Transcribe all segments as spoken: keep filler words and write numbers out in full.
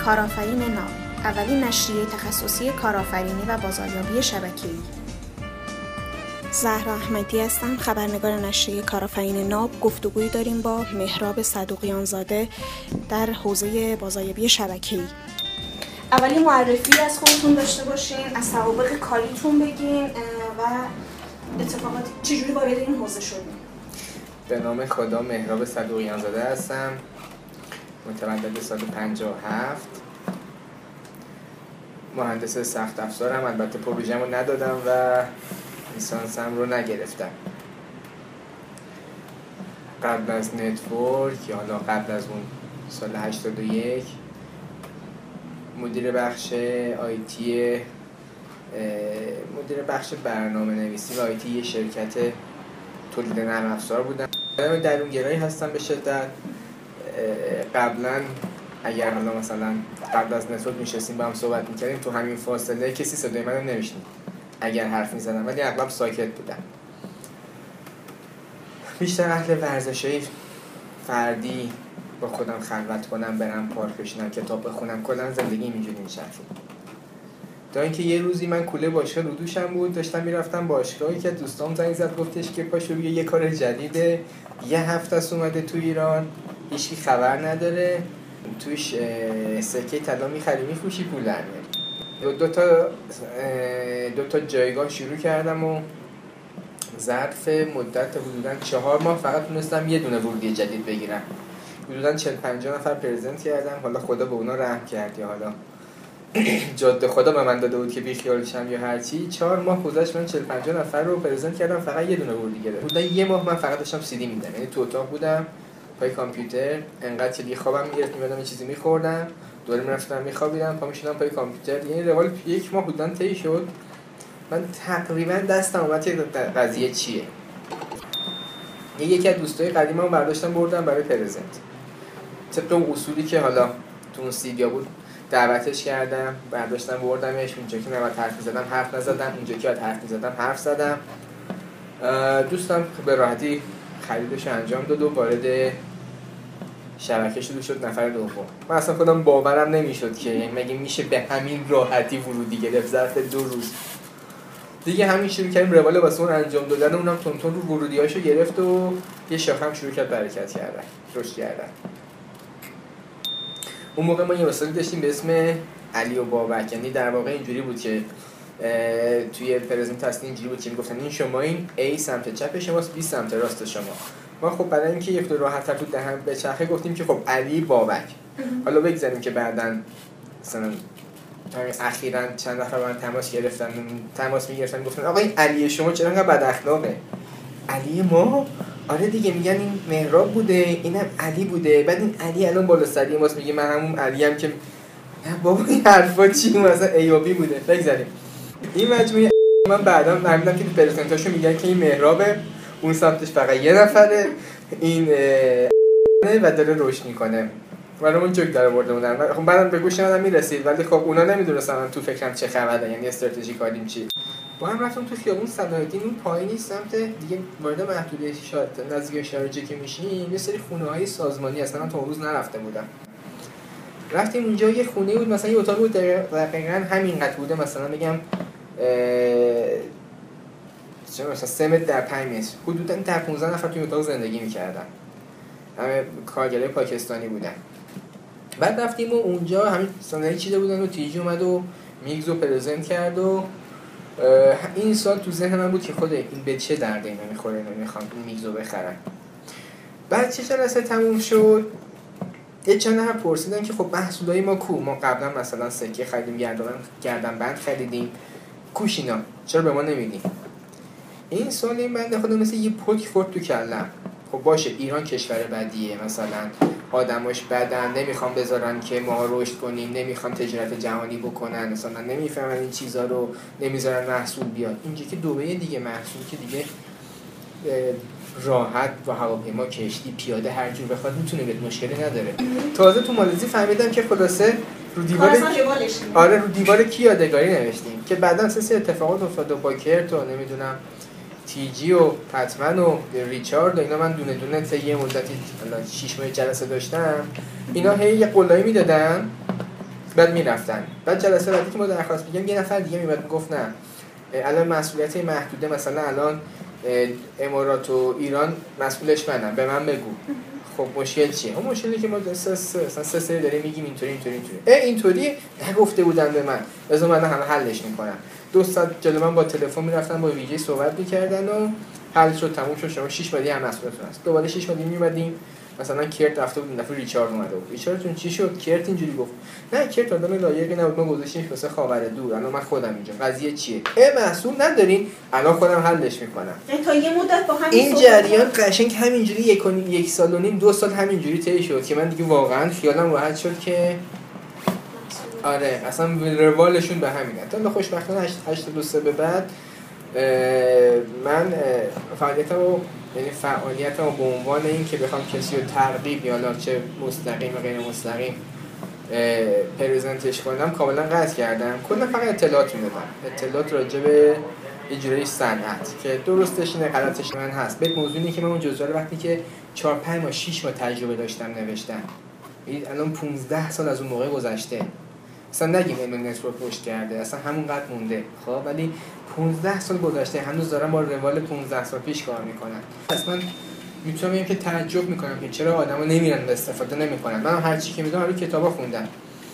کارآفرین ناب، اولین نشریه تخصصی کارآفرینی و بازاریابی شبکه‌ای. زهرا احمدی هستم، خبرنگار نشریه کارآفرین ناب. گفتگویی داریم با مهراب صدوقیان زاده در حوزه بازاریابی شبکه‌ای. اولی معرفی از خودتون داشته باشین، از سوابق کاریتون بگین و اتفاقات چجوری وارد این حوزه شدین. به نام خدا مهراب صدوقیان زاده هستم، متولد سال پنجاه و هفت، مهندس سخت افزارم. البته پروژه‌مو ندادم و لیسانسم رو نگرفتم. قبل از نتورک یا حالا قبل از اون سال هشتاد و یک مدیر بخش آیتی مدیر بخش برنامه نویسی و آیتی یه شرکت تولید نرم افزار بودم. درونگرایی هستم به شدت. قبلا اگر حالا مثلا قبل از نتورک میشستیم با هم صحبت میکردیم، تو همین فاصله کسی صدای منو نمیشنید اگر حرف میزدم، ولی اغلب ساکت بودم. بیشتر اهل ورزشای فردی، با خودم خلوت کنم، برم پارک بشینم، کتاب بخونم، کلا زندگی اینجوری میچرخید. تا اینکه یه روزی من کوله باشگاه رو دوشم بود، داشتم میرفتم باشگاهی که دوستام زنگ زد گفتش که پاشو بیا یه کار جدیده، یه هفته است اومده تو ایران، هیچکی خبر نداره، توش سکه طلا میخری میفروشی پول در میاری. دو تا دو تا جایگاه شروع کردم و ظرف مدت حدوداً چهار ماه فقط تونستم یه دونه ورودی جدید بگیرم. حدوداً چهل پنجاه نفر پرزنت کردم. حالا خدا به اونا رحم کرد یا حالا جاده خدا به من داده بود که بی خیال شم یا هر چی. چهار ماه گذشت من چهل پنجاه نفر رو پرزنت کردم، فقط یه دونه ورودی گرفتم. حدوداً یه ماه من فقط داشتم سی دی میدم، یعنی تو اتاق بودم پای کامپیوتر، انقدر که دیگه خوابم میگرفت، میمدم یه چیزی میخوردم، دوباره میرفتم میخوابیدم، پا میشدم پای کامپیوتر. یعنی روال یک ماه حدوداً طی شد. من تقریبا دستم اومد که قضیه چیه. یه یکی از دوستای قدیمم برداشتم بردم برای پرزنت. طبق اون اصولی که حالا تو اون سیدیا بود دعوتش کردم، برداشتم بردمش. اونجا که نباید حرف می‌زدم حرف نزدم، اونجا که باید حرف می‌زدم حرف زدم. دوستم به راحتی خریدش انجام داد و وارد شبکه شده شد، نفر دوم. من اصلا خودم باورم نمی‌شد که یعنی مگه میشه به همین راحتی ورودی گرفت ظرف دو روز. دیگه همین شروع کردیم روال واسه اون انجام دادن، اونم تون تون رو ورودیاشو گرفت و یه شاخه هم شروع کرد برکت کردن، رشد کردن. اون موقع ما یه وسایلی داشتیم به اسم علی و بابک، یعنی در واقع اینجوری بود که توی پرزنت هستی اینجوری بود که میگفتن این شما، این A سمت چپ شماست، B سمت راست شما. ما خب برای اینکه یک دو راحت‌تر تو دهن بچرخه گفتیم که خب علی بابک. حالا بگذاریم که بعداً مثلا اخیراً چند نفر با من تماس گرفتن، تماس میگرفتن گفتن آقا این علی شما چرا انقدر بد اخلاقه؟ علی ما؟ آره دیگه، میگن این مهراب بوده، اینم علی بوده، بعد این علی الان بالا سری ماست، میگه من همون علی ام که نه بابا این حرفا چی، مثلا ای و بی بوده. بگذاریم این مجموعه من بعداً فهمیدم که تو پرزنتاشو میگن که این مهرابه، اون سمتش فقط یه نفره، این و داره رشد میکنه. برامون جوک در آورده بودن. خب بعدم به گوش من میرسید، ولی خب اونا نمیدونستن تو فکرم چه خبره، یعنی استراتژی کاریم چی. با هم رفتم تو خیابون صلاح‌الدین، اون پایینی سمت دیگه وارد محدوده شاد نزدیک شارجه که میشیم یه سری خونه‌های سازمانی هستن. من تا اون روز نرفته بودم. رفتیم اونجا، یه خونه بود مثلا یه اتاق بود دقیقاً همینقدر بوده، مثلا بگم چه مثلا سه متر در پنج متر، حدوداً تا پانزده نفر توی اتاق زندگی می‌کردن. همه کارگرای پاکستانی بودن. بعد رفتیم و اونجا همین صندلی چیده بودن و تیجی اومد و میگز رو پرزنت کرد و این سال تو ذهن من بود که خود این به چه درده اینا میخوره، اینا میخوان این میگز رو بخرن. بعد چه جلسه تموم شد، یه چند نفر پرسیدن که خب محصولای ما کو؟ ما قبلا مثلا سکه خریدیم، گردن گردن بند خریدیم، کوش اینا، چرا به ما نمیدین؟ این سال این بنده خدا مثل یه پک خورد تو کلم. خب باشه ایران کشور بدیه، مثلا آدماش بدن، نمیخوام بذارن که ما رشد کنیم، نمیخوام تجارت جهانی بکنن، مثلا نمیفهمن این چیزا رو، نمیذارن محصول بیاد. اینجا که دبی دیگه، محصول که دیگه راحت با هواپیما، کشتی، پیاده هر جور بخواد میتونه بیاد، مشکلی نداره. تازه تو مالزی فهمیدم که خلاصه رو دیوار آره رو دیوار کی یادگاری نوشتیم که بعداً سه اتفاقات افتاد و با کرت و نمیدونم تی جی و پتمن و ریچارد و اینا. من دونه دونه تا یه مدتی شش ماه جلسه داشتم، اینا هی یه قولایی میدادن بعد میرفتن. بعد جلسه بعدی که ما درخواست میگیم یه نفر دیگه میاد گفت نه الان مسئولیت محدوده، مثلا الان امارات و ایران مسئولش منم، به من بگو. خب مشکل چیه؟ اون مشکلی که ما مثلا سه سری داریم میگیم اینطوری اینطوری اینطوری. اه اینطوری نگفته بودن به من. بذار من هم حلش میکنم. دو ساعت جلو من با تلفن میرفتن با ویژه صحبت میکردن و حل شد، تموم شد. شما شش ماه هم مسئولتون هست. دوباره شش ماه میومدیم مثلا کرت رفته بود، دفعه ریچارد اومده بود. ریچاردتون چی شد؟ کرت اینجوری گفت نه کرت آدم لایقی نبود، ما گذاشتیمش واسه خاور دور، الان من خودم اینجا. قضیه چیه؟ اه محصول ندارین، الان خودم حلش میکنم. تا یه مدت با همین این جریان قشنگ همینجوری یک و نیم یک سال و نیم دو سال همینجوری طی شد که من دیگه واقعا خیالم راحت شد که آره اصلا روالشون به همینه. تا خوشبختانه هشتاد و سه به بعد من فعالیتمو یعنی فعالیتمو به عنوان این که بخوام کسی رو ترغیب یا چه مستقیم و غیر مستقیم پرزنتش کنم کاملا قطع کردم. کلا فقط اطلاعات میدادم، اطلاعات راجع به اجرای صنعت که درستش اینه غلطش من هست. به موضوع اینه که من اون جزوه وقتی که چهار پنج ماه شش ماه تجربه داشتم نوشتم، الان پانزده سال از اون موقع گذشته. اصلا نگیم علم نتورک پشت کرده، اصلا همونقدر مونده. خب ولی پانزده سال گذشته هنوز دارم با روال پانزده سال پیش کار میکنم. اصلا میتونم بگم که تعجب میکنم که چرا آدما نمیرن و استفاده نمیکنن. من هر چی که میدونم همین کتابا خوندم،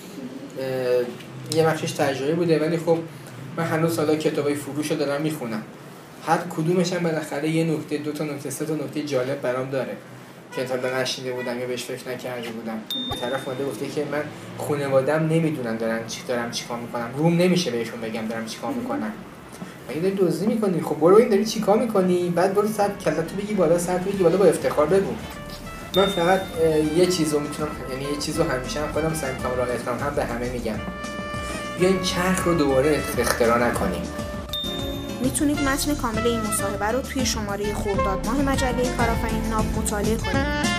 یه بخشش تجربه بوده، ولی خب من هنوز حالا کتابای فروش رو دارم میخونم. هر کدومش هم بالاخره یه نکته، دو تا نکته، سه تا نکته جالب برام داره که تا الان نشنیده بودم یا بهش فکر نکرده بودم. طرف اومده گفته که من خانواده‌ام نمیدونن دارن چی دارم چیکار میکنم، روم نمیشه بهشون بگم دارم چیکار میکنم. مگه داری دزدی میکنی؟ خب برو این داری چیکار میکنی؟ بعد برو سر کلتو بگی بالا، سر بگی بالا، با افتخار بگو. من فقط یه چیزو میتونم، یعنی یه چیزو همیشه هم خودم سعی میکنم رعایت کنم، هم به همه میگم بیاین چرخ رو دوباره اختراع نکنیم. میتونید متن کامل این مصاحبه رو توی شماره خرداد ماه مجله کارآفرین ناب مطالعه کنید.